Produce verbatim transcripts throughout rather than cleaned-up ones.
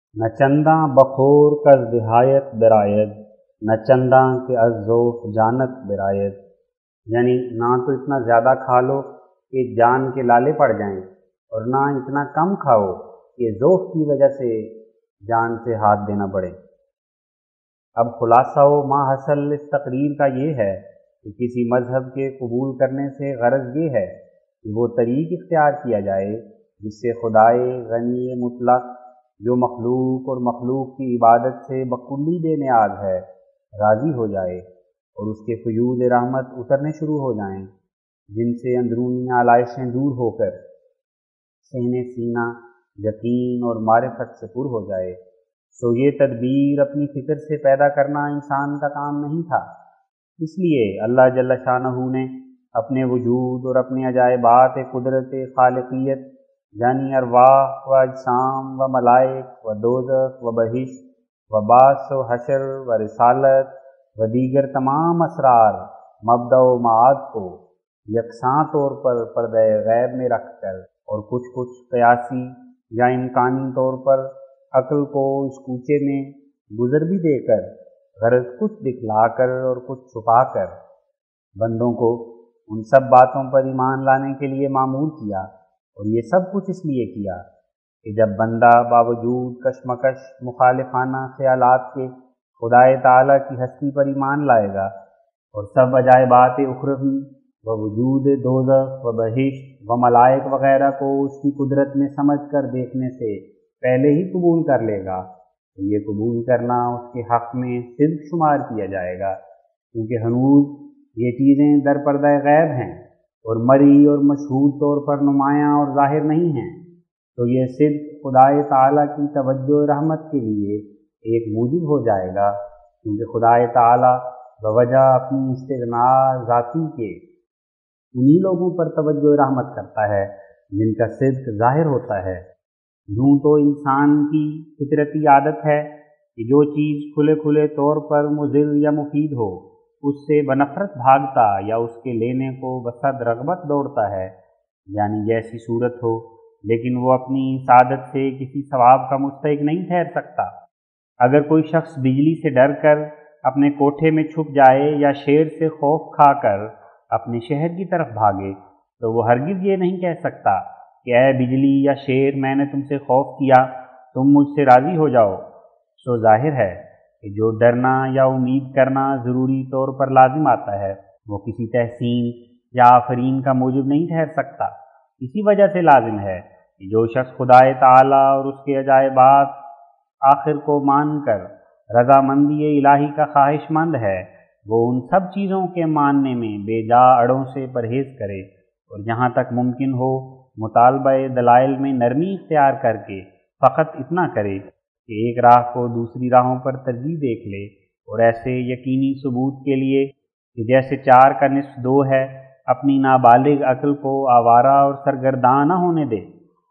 نہ چنداں بخور کز دہایت برآید، نہ چنداں کہ از ذوق جانت برآید، یعنی نہ تو اتنا زیادہ کھا لو کہ جان کے لالے پڑ جائیں، اور نہ اتنا کم کھاؤ کہ ذوق کی وجہ سے جان سے ہاتھ دینا پڑے۔ اب خلاصہ و ما حاصل اس تقریر کا یہ ہے کہ کسی مذہب کے قبول کرنے سے غرض یہ ہے کہ وہ طریق اختیار کیا جائے جس سے خدائے غنی مطلق، جو مخلوق اور مخلوق کی عبادت سے بکلی بے نیاز ہے، راضی ہو جائے اور اس کے فیوض رحمت اترنے شروع ہو جائیں، جن سے اندرونی آلائشیں دور ہو کر سینہ سینہ یقین اور معرفت سے پر ہو جائے۔ سو یہ تدبیر اپنی فکر سے پیدا کرنا انسان کا کام نہیں تھا، اس لیے اللہ جل شانہ نے اپنے وجود اور اپنے عجائبات قدرت خالقیت، یعنی ارواح و اجسام و ملائک و دوزخ و بہشت و بعث و حشر و رسالت و دیگر تمام اسرار مبدأ و معاد کو یکساں طور پر پردہ غیب میں رکھ کر اور کچھ کچھ قیاسی یا امکانی طور پر عقل کو اس کوچے میں گزر بھی دے کر، غرض کچھ دکھلا کر اور کچھ چھپا کر، بندوں کو ان سب باتوں پر ایمان لانے کے لیے معمور کیا۔ اور یہ سب کچھ اس لیے کیا کہ جب بندہ باوجود کشمکش مخالفانہ خیالات کے خدائے تعالیٰ کی ہستی پر ایمان لائے گا اور سب عجائبات اخروی و وجود دوزخ و بہشت و ملائک وغیرہ کو اس کی قدرت میں سمجھ کر دیکھنے سے پہلے ہی قبول کر لے گا، تو یہ قبول کرنا اس کے حق میں صدق شمار کیا جائے گا، کیونکہ ہنوز یہ چیزیں در پردہ غیب ہیں اور مری اور مشہود طور پر نمایاں اور ظاہر نہیں ہیں، تو یہ صدق خدائے تعالیٰ کی توجہ رحمت کے لیے ایک موجب ہو جائے گا، کیونکہ خدائے تعالیٰ بوجہ اپنی استغناء ذاتی کے انہی لوگوں پر توجہ رحمت کرتا ہے جن کا صدق ظاہر ہوتا ہے۔ یوں تو انسان کی فطرتی عادت ہے کہ جو چیز کھلے کھلے طور پر مضر یا مفید ہو اس سے بنفرت بھاگتا یا اس کے لینے کو بصد رغبت دوڑتا ہے، یعنی جیسی صورت ہو، لیکن وہ اپنی سعادت سے کسی ثواب کا مستحق نہیں ٹھہر سکتا۔ اگر کوئی شخص بجلی سے ڈر کر اپنے کوٹھے میں چھپ جائے یا شیر سے خوف کھا کر اپنے شہر کی طرف بھاگے تو وہ ہرگز یہ نہیں کہہ سکتا کہ اے بجلی یا شیر، میں نے تم سے خوف کیا، تم مجھ سے راضی ہو جاؤ۔ سو ظاہر ہے کہ جو ڈرنا یا امید کرنا ضروری طور پر لازم آتا ہے وہ کسی تحسین یا آفرین کا موجب نہیں ٹھہر سکتا۔ اسی وجہ سے لازم ہے کہ جو شخص خدائے تعالیٰ اور اس کے عجائبات آخر کو مان کر رضامندی الہی کا خواہش مند ہے، وہ ان سب چیزوں کے ماننے میں بے جا اڑوں سے پرہیز کرے اور جہاں تک ممکن ہو مطالبہ دلائل میں نرمی اختیار کر کے فقط اتنا کرے کہ ایک راہ کو دوسری راہوں پر ترجیح دیکھ لے، اور ایسے یقینی ثبوت کے لیے کہ جیسے چار کا نصف دو ہے، اپنی نابالغ عقل کو آوارہ اور سرگرداں نہ ہونے دے،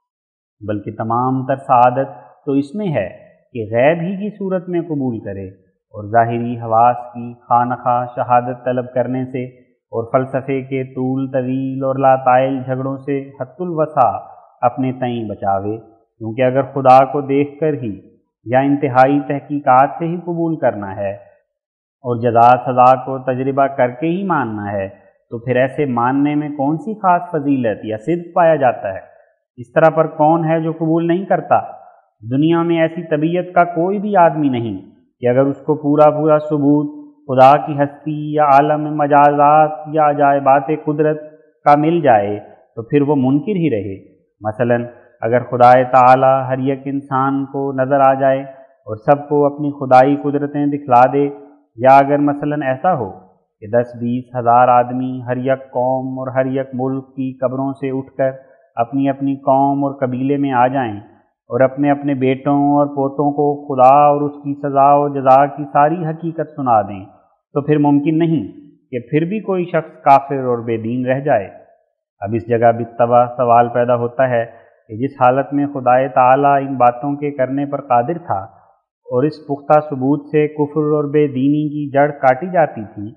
بلکہ تمام تر سعادت تو اس میں ہے کہ غیب ہی کی صورت میں قبول کرے اور ظاہری حواس کی خواہ نخواہ شہادت طلب کرنے سے اور فلسفے کے طول طویل اور لاتائل جھگڑوں سے حت الوسع اپنے تئیں بچاوے، کیونکہ اگر خدا کو دیکھ کر ہی یا انتہائی تحقیقات سے ہی قبول کرنا ہے اور جزا سزا کو تجربہ کر کے ہی ماننا ہے، تو پھر ایسے ماننے میں کون سی خاص فضیلت یا صدق پایا جاتا ہے؟ اس طرح پر کون ہے جو قبول نہیں کرتا؟ دنیا میں ایسی طبیعت کا کوئی بھی آدمی نہیں کہ اگر اس کو پورا پورا ثبوت خدا کی ہستی یا عالم مجازات یا عجائبات قدرت کا مل جائے تو پھر وہ منکر ہی رہے۔ مثلاً اگر خدائے تعالیٰ ہر یک انسان کو نظر آ جائے اور سب کو اپنی خدائی قدرتیں دکھلا دے، یا اگر مثلاً ایسا ہو کہ دس بیس ہزار آدمی ہر یک قوم اور ہر یک ملک کی قبروں سے اٹھ کر اپنی اپنی قوم اور قبیلے میں آ جائیں اور اپنے اپنے بیٹوں اور پوتوں کو خدا اور اس کی سزا و جزا کی ساری حقیقت سنا دیں، تو پھر ممکن نہیں کہ پھر بھی کوئی شخص کافر اور بے دین رہ جائے۔ اب اس جگہ بالطبع سوال پیدا ہوتا ہے کہ جس حالت میں خدائے تعالیٰ ان باتوں کے کرنے پر قادر تھا اور اس پختہ ثبوت سے کفر اور بے دینی کی جڑ کاٹی جاتی تھی،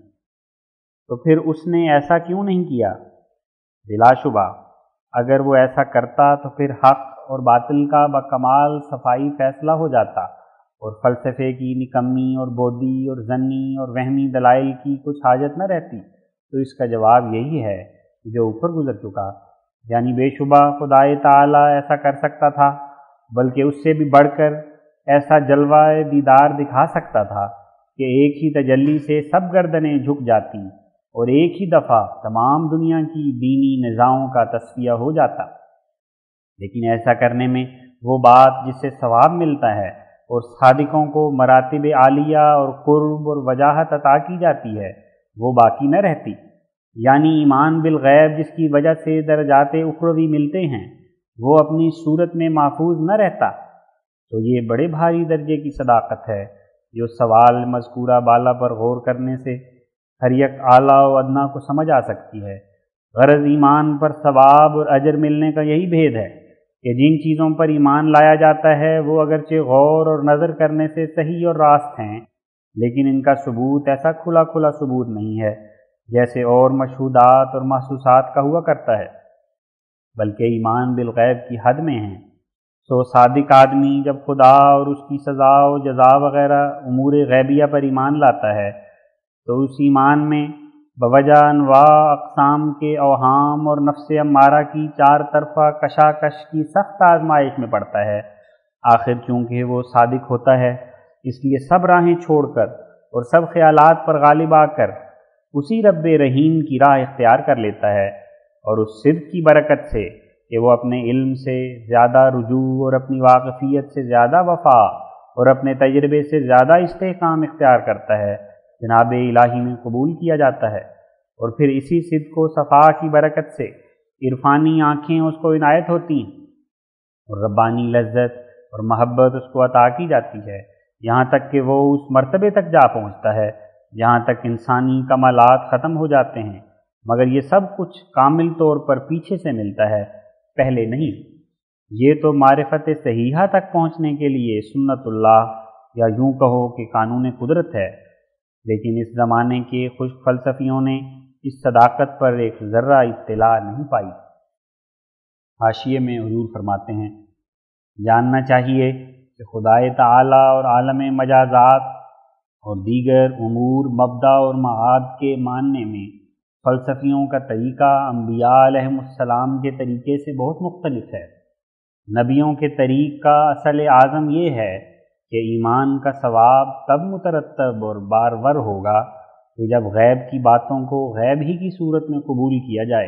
تو پھر اس نے ایسا کیوں نہیں کیا؟ بلا شبہ اگر وہ ایسا کرتا تو پھر حق اور باطل کا بکمال صفائی فیصلہ ہو جاتا اور فلسفے کی نکمی اور بودی اور ظنی اور وہمی دلائل کی کچھ حاجت نہ رہتی، تو اس کا جواب یہی ہے جو اوپر گزر چکا، یعنی بے شبہ خدائے تعالیٰ ایسا کر سکتا تھا، بلکہ اس سے بھی بڑھ کر ایسا جلوہ دیدار دکھا سکتا تھا کہ ایک ہی تجلی سے سب گردنیں جھک جاتی اور ایک ہی دفعہ تمام دنیا کی دینی نزاعوں کا تصفیہ ہو جاتا۔ لیکن ایسا کرنے میں وہ بات جس سے ثواب ملتا ہے اور صادقوں کو مراتب عالیہ اور قرب اور وجاہت عطا کی جاتی ہے وہ باقی نہ رہتی، یعنی ایمان بالغیب جس کی وجہ سے درجات اخروی ملتے ہیں وہ اپنی صورت میں محفوظ نہ رہتا۔ تو یہ بڑے بھاری درجے کی صداقت ہے جو سوال مذکورہ بالا پر غور کرنے سے ہر یک اعلیٰ و ادنا کو سمجھ آ سکتی ہے۔ غرض ایمان پر ثواب اور اجر ملنے کا یہی بھید ہے کہ جن چیزوں پر ایمان لایا جاتا ہے وہ اگرچہ غور اور نظر کرنے سے صحیح اور راست ہیں، لیکن ان کا ثبوت ایسا کھلا کھلا ثبوت نہیں ہے جیسے اور مشہودات اور محسوسات کا ہوا کرتا ہے، بلکہ ایمان بالغیب کی حد میں ہیں۔ سو صادق آدمی جب خدا اور اس کی سزا و جزا وغیرہ امور غیبیہ پر ایمان لاتا ہے تو اس ایمان میں بوجہ انواع اقسام کے اوہام اور نفس امارہ کی چار طرفہ کشاکش کی سخت آزمائش میں پڑتا ہے۔ آخر چونکہ وہ صادق ہوتا ہے اس لیے سب راہیں چھوڑ کر اور سب خیالات پر غالب آ کر اسی رب رحیم کی راہ اختیار کر لیتا ہے، اور اس صدق کی برکت سے کہ وہ اپنے علم سے زیادہ رجوع اور اپنی واقفیت سے زیادہ وفا اور اپنے تجربے سے زیادہ استحکام اختیار کرتا ہے، جناب الہی میں قبول کیا جاتا ہے، اور پھر اسی صدق و صفا کی برکت سے عرفانی آنکھیں اس کو عنایت ہوتی ہیں اور ربانی لذت اور محبت اس کو عطا کی جاتی ہے، یہاں تک کہ وہ اس مرتبے تک جا پہنچتا ہے جہاں تک انسانی کمالات ختم ہو جاتے ہیں، مگر یہ سب کچھ کامل طور پر پیچھے سے ملتا ہے، پہلے نہیں۔ یہ تو معرفت صحیحہ تک پہنچنے کے لیے سنت اللہ یا یوں کہو کہ قانون قدرت ہے، لیکن اس زمانے کے خشک فلسفیوں نے اس صداقت پر ایک ذرہ اطلاع نہیں پائی۔ حاشیے میں حضور فرماتے ہیں، جاننا چاہیے کہ خدائے تعالیٰ اور عالم مجازات اور دیگر امور مبدا اور معاد کے ماننے میں فلسفیوں کا طریقہ انبیاء علیہم السلام کے طریقے سے بہت مختلف ہے۔ نبیوں کے طریق کا اصل اعظم یہ ہے کہ ایمان کا ثواب تب مترتب اور بارور ہوگا کہ جب غیب کی باتوں کو غیب ہی کی صورت میں قبول کیا جائے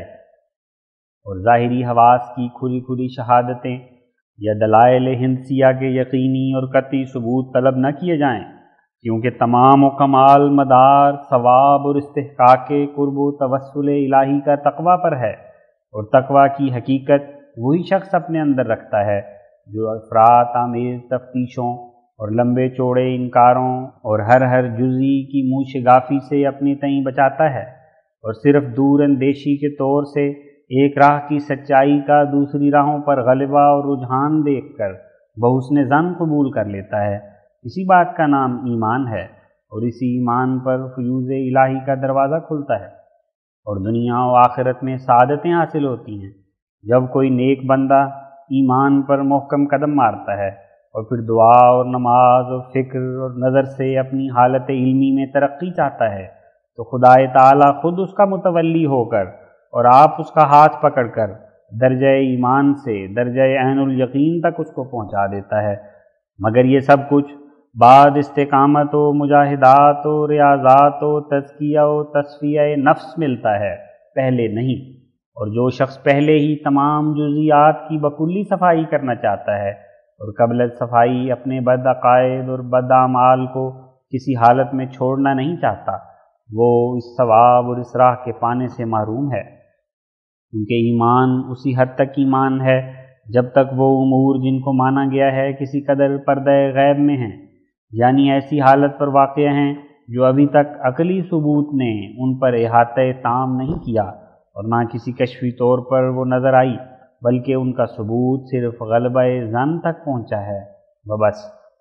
اور ظاہری حواس کی کھلی کھلی شہادتیں یا دلائل ہندسیہ کے یقینی اور قطعی ثبوت طلب نہ کیے جائیں، کیونکہ تمام و کمال مدار ثواب اور استحقاق قرب و توسل الہی کا تقوی پر ہے، اور تقوی کی حقیقت وہی شخص اپنے اندر رکھتا ہے جو افراط آمیز تفتیشوں اور لمبے چوڑے انکاروں اور ہر ہر جزی کی منہ شگافی سے اپنی تئیں بچاتا ہے، اور صرف دور اندیشی کے طور سے ایک راہ کی سچائی کا دوسری راہوں پر غلبہ اور رجحان دیکھ کر بحسن ظن قبول کر لیتا ہے۔ اسی بات کا نام ایمان ہے، اور اسی ایمان پر فیوض الہی کا دروازہ کھلتا ہے اور دنیا و آخرت میں سعادتیں حاصل ہوتی ہیں۔ جب کوئی نیک بندہ ایمان پر محکم قدم مارتا ہے اور پھر دعا اور نماز اور فکر اور نظر سے اپنی حالت علمی میں ترقی چاہتا ہے تو خدائے تعالیٰ خود اس کا متولی ہو کر اور آپ اس کا ہاتھ پکڑ کر درجہ ایمان سے درجہ عین الیقین تک اس کو پہنچا دیتا ہے۔ مگر یہ سب کچھ بعد استقامت و مجاہدات و ریاضات و تزکیہ و تصفیہ نفس ملتا ہے، پہلے نہیں۔ اور جو شخص پہلے ہی تمام جزیات کی بکلی صفائی کرنا چاہتا ہے اور قبل صفائی اپنے بد عقائد اور بد اعمال کو کسی حالت میں چھوڑنا نہیں چاہتا، وہ اس ثواب اور اس راہ کے پانے سے محروم ہے، کیونکہ ایمان اسی حد تک ایمان ہے جب تک وہ امور جن کو مانا گیا ہے کسی قدر پردہ غیب میں ہیں، یعنی ایسی حالت پر واقع ہیں جو ابھی تک عقلی ثبوت نے ان پر احاطہ تام نہیں کیا اور نہ کسی کشفی طور پر وہ نظر آئی، بلکہ ان کا ثبوت صرف غلبہ ظن تک پہنچا ہے بس۔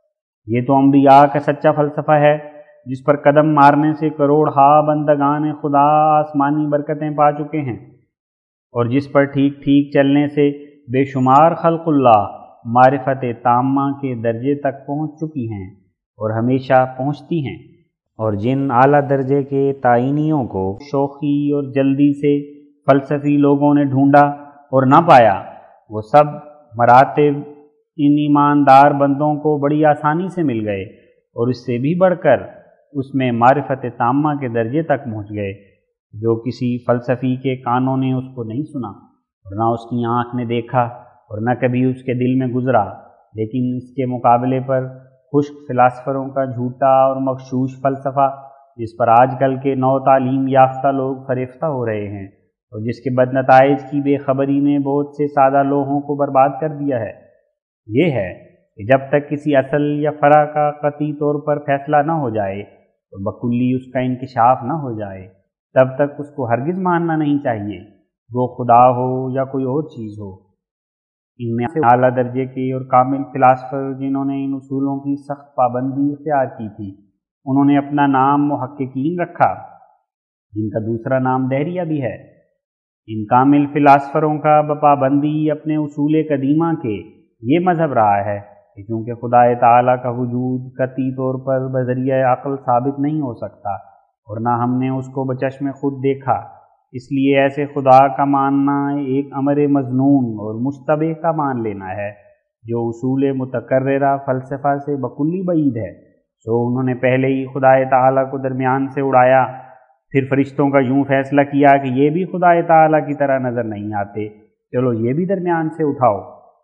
یہ تو انبیاء کا سچا فلسفہ ہے جس پر قدم مارنے سے کروڑ ہا بندگان خدا آسمانی برکتیں پا چکے ہیں، اور جس پر ٹھیک ٹھیک چلنے سے بے شمار خلق اللہ معرفت تامہ کے درجے تک پہنچ چکی ہیں اور ہمیشہ پہنچتی ہیں، اور جن اعلیٰ درجے کے تعینیوں کو شوخی اور جلدی سے فلسفی لوگوں نے ڈھونڈا اور نہ پایا، وہ سب مراتب ان ایماندار بندوں کو بڑی آسانی سے مل گئے، اور اس سے بھی بڑھ کر اس میں معرفت تامہ کے درجے تک پہنچ گئے جو کسی فلسفی کے کانوں نے اس کو نہیں سنا، اور نہ اس کی آنکھ نے دیکھا، اور نہ کبھی اس کے دل میں گزرا، لیکن اس کے مقابلے پر خشک فلاسفروں کا جھوٹا اور مغشوش فلسفہ، جس پر آج کل کے نو تعلیم یافتہ لوگ فریفتہ ہو رہے ہیں، اور جس کے بد نتائج کی بے خبری نے بہت سے سادہ لوگوں کو برباد کر دیا ہے، یہ ہے کہ جب تک کسی اصل یا فرع کا قطعی طور پر فیصلہ نہ ہو جائے اور بکلی اس کا انکشاف نہ ہو جائے، تب تک اس کو ہرگز ماننا نہیں چاہیے، وہ خدا ہو یا کوئی اور چیز ہو۔ ان میں سے اعلیٰ درجے کے اور کامل فلاسفر جنہوں نے ان اصولوں کی سخت پابندی اختیار کی تھی، انہوں نے اپنا نام محققین رکھا، جن کا دوسرا نام دہریہ بھی ہے۔ ان کامل فلاسفروں کا بپابندی اپنے اصول قدیمہ کے یہ مذہب رہا ہے کہ چونکہ خدا تعالیٰ کا وجود قطعی طور پر بذریعہ عقل ثابت نہیں ہو سکتا، اور نہ ہم نے اس کو بچشم خود دیکھا، اس لیے ایسے خدا کا ماننا ایک امر مظنون اور مشتبہ کا مان لینا ہے جو اصول متقررہ فلسفہ سے بکلی بعید ہے۔ سو انہوں نے پہلے ہی خدا تعالیٰ کو درمیان سے اڑایا، پھر فرشتوں کا یوں فیصلہ کیا کہ یہ بھی خدا تعالیٰ کی طرح نظر نہیں آتے، چلو یہ بھی درمیان سے اٹھاؤ۔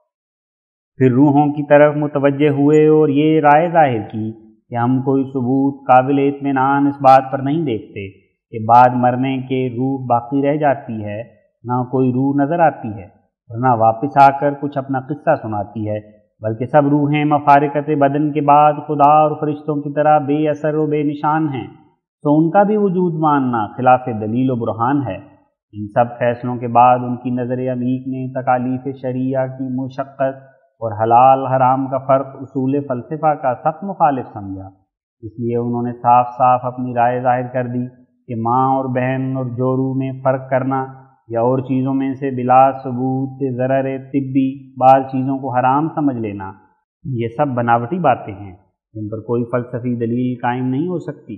پھر روحوں کی طرف متوجہ ہوئے اور یہ رائے ظاہر کی کہ ہم کوئی ثبوت قابل اطمینان اس بات پر نہیں دیکھتے کہ بعد مرنے کے روح باقی رہ جاتی ہے، نہ کوئی روح نظر آتی ہے اور نہ واپس آ کر کچھ اپنا قصہ سناتی ہے، بلکہ سب روحیں مفارقت بدن کے بعد خدا اور فرشتوں کی طرح بے اثر و بے نشان ہیں، تو ان کا بھی وجود ماننا خلاف دلیل و برہان ہے۔ ان سب فیصلوں کے بعد ان کی نظر عمیق نے تکالیف شریعہ کی مشقت اور حلال حرام کا فرق اصول فلسفہ کا سخت مخالف سمجھا، اس لیے انہوں نے صاف صاف اپنی رائے ظاہر کر دی کہ ماں اور بہن اور جورو میں فرق کرنا یا اور چیزوں میں سے بلا ثبوت ضرر طبی بعض چیزوں کو حرام سمجھ لینا، یہ سب بناوٹی باتیں ہیں جن پر کوئی فلسفی دلیل قائم نہیں ہو سکتی۔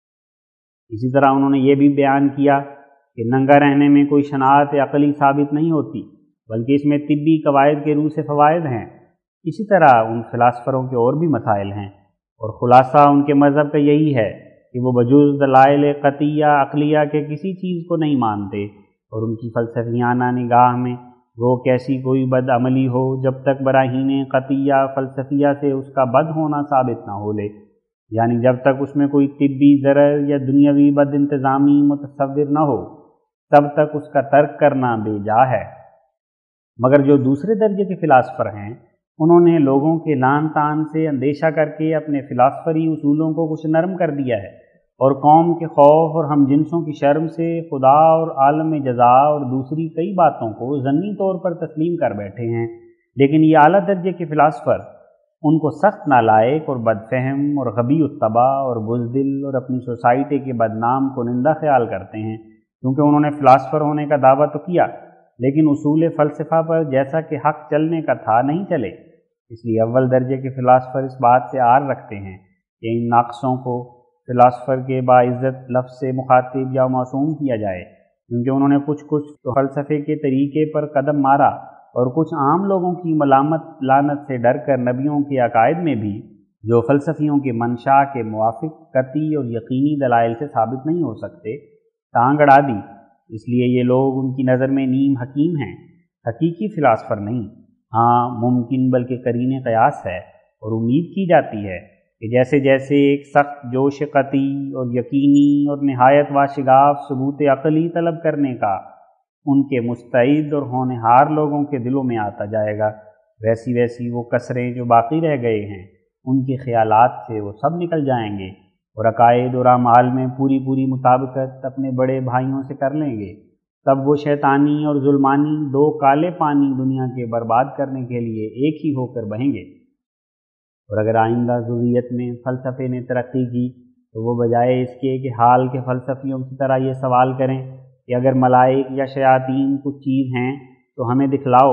اسی طرح انہوں نے یہ بھی بیان کیا کہ ننگا رہنے میں کوئی شناعت عقلی ثابت نہیں ہوتی، بلکہ اس میں طبی قواعد کے روح سے فوائد ہیں۔ اسی طرح ان فلاسفروں کے اور بھی مسائل ہیں، اور خلاصہ ان کے مذہب کا یہی ہے کہ وہ بجز دلائل قطعیہ عقلیہ کے کسی چیز کو نہیں مانتے، اور ان کی فلسفیانہ نگاہ میں وہ کیسی کوئی بد عملی ہو جب تک براہین قطعیہ فلسفیہ سے اس کا بد ہونا ثابت نہ ہو لے، یعنی جب تک اس میں کوئی طبی ضرر یا دنیاوی بد انتظامی متصور نہ ہو تب تک اس کا ترک کرنا بے جا ہے۔ مگر جو دوسرے درجے کے فلاسفر ہیں، انہوں نے لوگوں کے لان تان سے اندیشہ کر کے اپنے فلاسفری اصولوں کو کچھ نرم کر دیا ہے، اور قوم کے خوف اور ہم جنسوں کی شرم سے خدا اور عالم جزا اور دوسری کئی باتوں کو ضمنی طور پر تسلیم کر بیٹھے ہیں۔ لیکن یہ اعلیٰ درجے کے فلاسفر ان کو سخت نالائق اور بد فہم اور غبی الطبع اور بزدل اور اپنی سوسائٹی کے بدنام کنندہ خیال کرتے ہیں، کیونکہ انہوں نے فلاسفر ہونے کا دعویٰ تو کیا لیکن اصول فلسفہ پر جیسا کہ حق چلنے کا تھا نہیں چلے۔ اس لیے اول درجے کے فلاسفر اس بات سے عار رکھتے ہیں کہ ان ناقصوں کو فلاسفر کے باعزت لفظ سے مخاطب یا معصوم کیا جائے، کیونکہ انہوں نے کچھ کچھ تو فلسفے کے طریقے پر قدم مارا اور کچھ عام لوگوں کی ملامت لعنت سے ڈر کر نبیوں کے عقائد میں بھی جو فلسفیوں کے منشا کے موافق قطعی اور یقینی دلائل سے ثابت نہیں ہو سکتے ٹانگ اڑا دی۔ اس لیے یہ لوگ ان کی نظر میں نیم حکیم ہیں، حقیقی فلاسفر نہیں۔ ہاں ممکن بلکہ قرین قیاس ہے، اور امید کی جاتی ہے کہ جیسے جیسے ایک سخت جوش قطعی اور یقینی اور نہایت واشگاف ثبوت عقلی طلب کرنے کا ان کے مستعد اور ہونہار لوگوں کے دلوں میں آتا جائے گا، ویسی ویسی وہ کسریں جو باقی رہ گئے ہیں ان کے خیالات سے وہ سب نکل جائیں گے، اور عقائد اور اعمال میں پوری پوری مطابقت اپنے بڑے بھائیوں سے کر لیں گے۔ تب وہ شیطانی اور ظلمانی دو کالے پانی دنیا کے برباد کرنے کے لیے ایک ہی ہو کر بہیں گے۔ اور اگر آئندہ ضروریت میں فلسفے نے ترقی کی تو وہ بجائے اس کے کہ حال کے فلسفیوں کی طرح یہ سوال کریں کہ اگر ملائک یا شیاطین کچھ چیز ہیں تو ہمیں دکھلاؤ،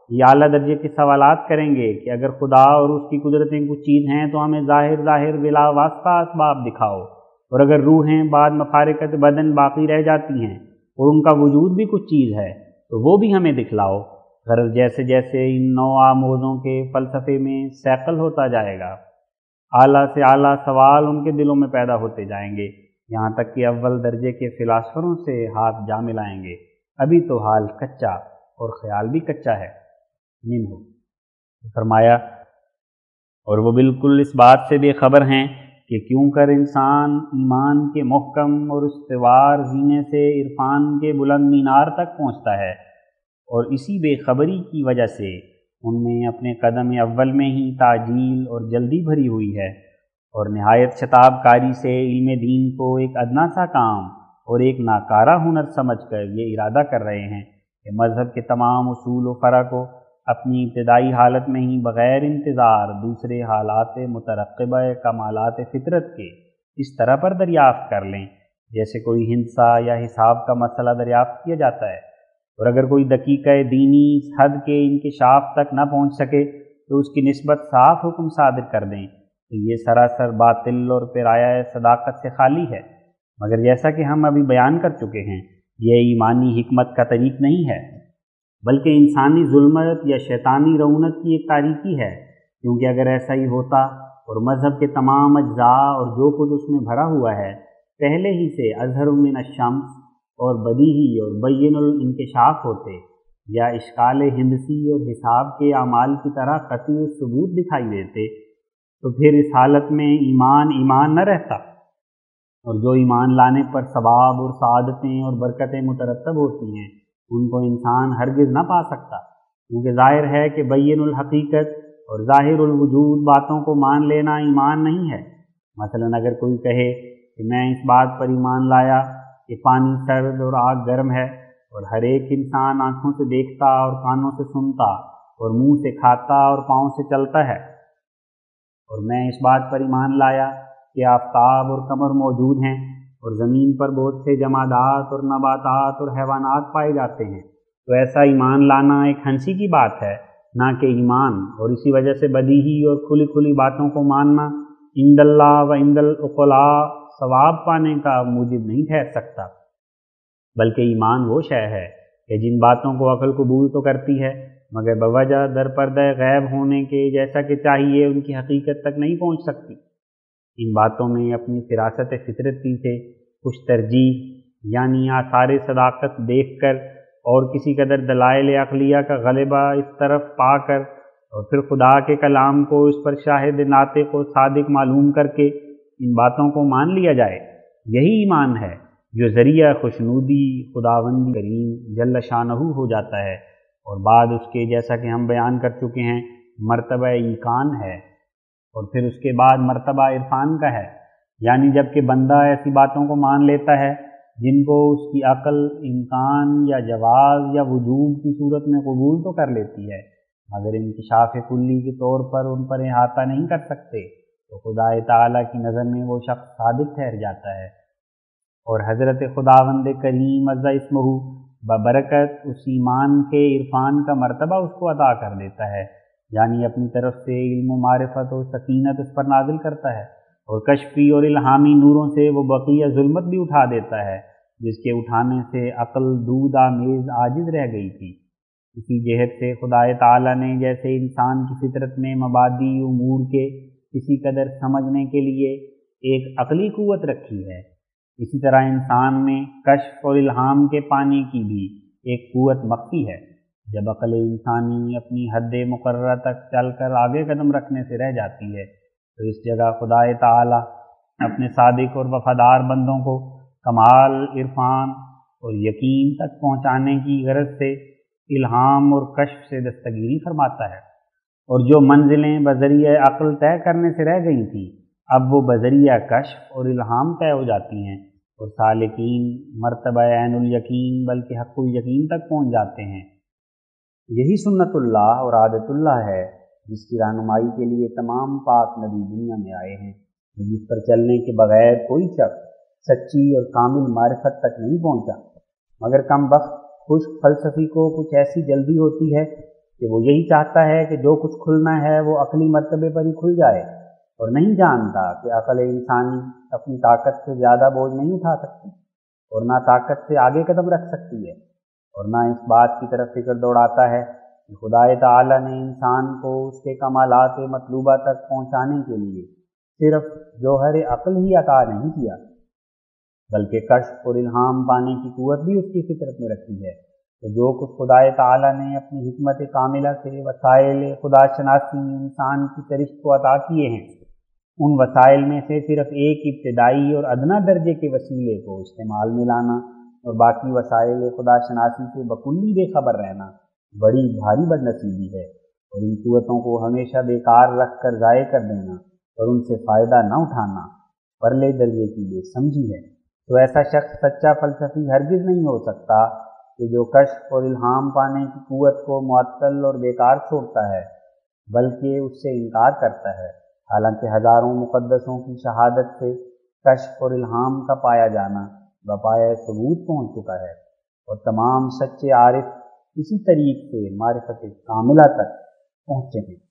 یہ اعلیٰ درجے کے سوالات کریں گے کہ اگر خدا اور اس کی قدرتیں کچھ چیز ہیں تو ہمیں ظاہر ظاہر بلا واسطہ اسباب دکھاؤ، اور اگر روحیں بعد مفارقت بدن باقی رہ جاتی ہیں اور ان کا وجود بھی کچھ چیز ہے تو وہ بھی ہمیں دکھلاؤ۔ غرض جیسے جیسے ان نو آموزوں کے فلسفے میں سیکل ہوتا جائے گا، اعلیٰ سے اعلیٰ سوال ان کے دلوں میں پیدا ہوتے جائیں گے، یہاں تک کہ اول درجے کے فلاسفروں سے ہاتھ جا ملائیں گے۔ ابھی تو حال کچا اور خیال بھی کچا ہے۔ منہ فرمایا، اور وہ بالکل اس بات سے بے خبر ہیں کہ کیوں کر انسان ایمان کے محکم اور استوار زینے سے عرفان کے بلند مینار تک پہنچتا ہے، اور اسی بے خبری کی وجہ سے ان میں اپنے قدم اول میں ہی تعجیل اور جلدی بھری ہوئی ہے، اور نہایت شتاب کاری سے علم دین کو ایک ادنا سا کام اور ایک ناکارہ ہنر سمجھ کر یہ ارادہ کر رہے ہیں کہ مذہب کے تمام اصول و فرع کو اپنی ابتدائی حالت میں ہی بغیر انتظار دوسرے حالات مترقبہ کمالات فطرت کے اس طرح پر دریافت کر لیں جیسے کوئی ہندسہ یا حساب کا مسئلہ دریافت کیا جاتا ہے، اور اگر کوئی دقیقہ دینی اس حد کے انکشاف تک نہ پہنچ سکے تو اس کی نسبت صاف حکم صادر کر دیں کہ یہ سراسر باطل اور پرایا صداقت سے خالی ہے۔ مگر جیسا کہ ہم ابھی بیان کر چکے ہیں، یہ ایمانی حکمت کا طریق نہیں ہے، بلکہ انسانی ظلمت یا شیطانی رعونت کی ایک تاریکی ہے، کیونکہ اگر ایسا ہی ہوتا اور مذہب کے تمام اجزاء اور جو کچھ اس میں بھرا ہوا ہے پہلے ہی سے اظہر من الشمس اور بدیہی اور بین الانکشاف ہوتے، یا اشکال ہندسی اور حساب کے اعمال کی طرح قطعی ثبوت دکھائی دیتے، تو پھر اس حالت میں ایمان ایمان نہ رہتا، اور جو ایمان لانے پر ثواب اور سعادتیں اور برکتیں مترتب ہوتی ہیں ان کو انسان ہرگز نہ پا سکتا، کیونکہ ظاہر ہے کہ بین الحقیقت اور ظاہر الوجود باتوں کو مان لینا ایمان نہیں ہے۔ مثلا اگر کوئی کہے کہ میں اس بات پر ایمان لایا کہ پانی سرد اور آگ گرم ہے، اور ہر ایک انسان آنکھوں سے دیکھتا اور کانوں سے سنتا اور منہ سے کھاتا اور پاؤں سے چلتا ہے، اور میں اس بات پر ایمان لایا کہ آفتاب اور قمر موجود ہیں اور زمین پر بہت سے جمادات اور نباتات اور حیوانات پائے جاتے ہیں، تو ایسا ایمان لانا ایک ہنسی کی بات ہے، نہ کہ ایمان، اور اسی وجہ سے بدیہی اور کھلی کھلی باتوں کو ماننا عند اللہ و عند العقلاء ثواب پانے کا موجب نہیں ٹھہر سکتا، بلکہ ایمان وہ شے ہے کہ جن باتوں کو عقل قبول تو کرتی ہے مگر بوجہ در پردہ غیب ہونے کے جیسا کہ چاہیے ان کی حقیقت تک نہیں پہنچ سکتی۔ ان باتوں میں اپنی فراست فطرتی سے کچھ ترجیح یعنی آثار صداقت دیکھ کر اور کسی قدر دلائل عقلیہ کا غلبہ اس طرف پا کر اور پھر خدا کے کلام کو اس پر شاہد ناطق و صادق معلوم کر کے ان باتوں کو مان لیا جائے، یہی ایمان ہے جو ذریعہ خوشنودی خداوند کریم جل شانہ ہو جاتا ہے، اور بعد اس کے جیسا کہ ہم بیان کر چکے ہیں مرتبہ ایقان ہے، اور پھر اس کے بعد مرتبہ عرفان کا ہے، یعنی جب کہ بندہ ایسی باتوں کو مان لیتا ہے جن کو اس کی عقل امکان یا جواز یا وجوب کی صورت میں قبول تو کر لیتی ہے مگر انکشاف کلی کے طور پر ان پر احاطہ نہیں کر سکتے، تو خدا تعالیٰ کی نظر میں وہ شخص صادق ٹھہر جاتا ہے، اور حضرت خداوند کریم عز اسمہ ببرکت اس ایمان کے عرفان کا مرتبہ اس کو عطا کر دیتا ہے، یعنی اپنی طرف سے علم و معرفت و سکینت اس پر نازل کرتا ہے، اور کشفی اور الہامی نوروں سے وہ بقیہ ظلمت بھی اٹھا دیتا ہے جس کے اٹھانے سے عقل دود آمیز عاجز رہ گئی تھی۔ اسی جہت سے خدا تعالیٰ نے جیسے انسان کی فطرت میں مبادی امور کے کسی قدر سمجھنے کے لیے ایک عقلی قوت رکھی ہے، اسی طرح انسان میں کشف اور الہام کے پانے کی بھی ایک قوت مخفی ہے۔ جب عقل انسانی اپنی حد مقررہ تک چل کر آگے قدم رکھنے سے رہ جاتی ہے تو اس جگہ خدا تعالیٰ اپنے صادق اور وفادار بندوں کو کمال عرفان اور یقین تک پہنچانے کی غرض سے الہام اور کشف سے دستگیری فرماتا ہے، اور جو منزلیں بذریعہ عقل طے کرنے سے رہ گئی تھیں اب وہ بذریعہ کشف اور الہام طے ہو جاتی ہیں، اور سالکین مرتبہ عین الیقین بلکہ حق الیقین تک پہنچ جاتے ہیں۔ یہی سنت اللہ اور عادت اللہ ہے جس کی رہنمائی کے لیے تمام پاک نبی دنیا میں آئے ہیں، جس پر چلنے کے بغیر کوئی شخص سچی اور کامل معرفت تک نہیں پہنچا، مگر کم بخت خشک فلسفی کو کچھ ایسی جلدی ہوتی ہے کہ وہ یہی چاہتا ہے کہ جو کچھ کھلنا ہے وہ عقلی مرتبے پر ہی کھل جائے، اور نہیں جانتا کہ عقل انسانی اپنی طاقت سے زیادہ بوجھ نہیں اٹھا سکتی اور نہ طاقت سے آگے قدم رکھ سکتی ہے، اور نہ اس بات کی طرف فکر دوڑاتا ہے کہ خدائے تعالیٰ نے انسان کو اس کے کمالات مطلوبہ تک پہنچانے کے لیے صرف جوہر عقل ہی عطا نہیں کیا، بلکہ کشف اور الہام پانے کی قوت بھی اس کی فطرت میں رکھی ہے۔ تو جو کچھ خدائے تعالیٰ نے اپنی حکمت کاملہ سے وسائل خدا شناسی انسان کی سرشت کو عطا کیے ہیں، ان وسائل میں سے صرف ایک ابتدائی اور ادنا درجے کے وسیلے کو استعمال میں لانا اور باقی وسائل خدا شناسی سے بکلی بے خبر رہنا بڑی بھاری بد نصیبی ہے، اور ان قوتوں کو ہمیشہ بیکار رکھ کر ضائع کر دینا اور ان سے فائدہ نہ اٹھانا پرلے درجے کی بے سمجھی ہے۔ تو ایسا شخص سچا فلسفی ہرگز نہیں ہو سکتا کہ جو کشف اور الہام پانے کی قوت کو معطل اور بیکار چھوڑتا ہے، بلکہ اس سے انکار کرتا ہے، حالانکہ ہزاروں مقدسوں کی شہادت سے کشف اور الہام کا پایا جانا بپایۂ ثبوت پہنچ چکا ہے، اور تمام سچے عارف اسی طریق سے معرفت کاملہ تک پہنچے ہیں۔